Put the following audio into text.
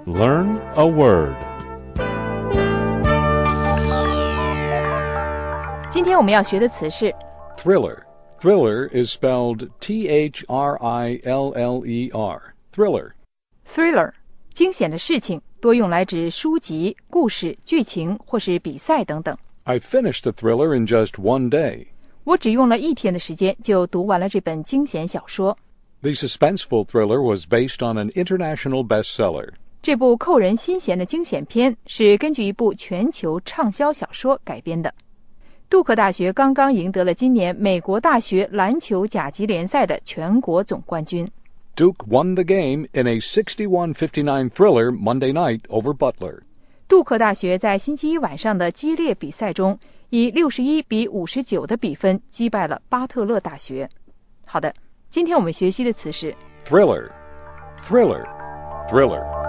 Learn a word. 今天我们要学的词是 Thriller. Thriller is spelled T-H-R-I-L-L-E-R. Thriller. thriller， 惊险的事情，多用来指书籍、故事、剧情或是比赛等等。 I finished the thriller in just one day. 我只用了1天的时间就读完了这本惊险小说。 The suspenseful thriller was based on an international bestseller. 这部扣人心弦的惊险片是根据一部全球畅销小说改编的。杜克大学刚刚赢得了今年美国大学篮球甲级联赛的全国总冠军。 Duke won the game in a 61-59 thriller Monday night over Butler. 杜克大学在星期一晚上的激烈比赛中，以61-59的比分击败了巴特勒大学。好的，今天我们学习的词是 Thriller. Thriller. Thriller.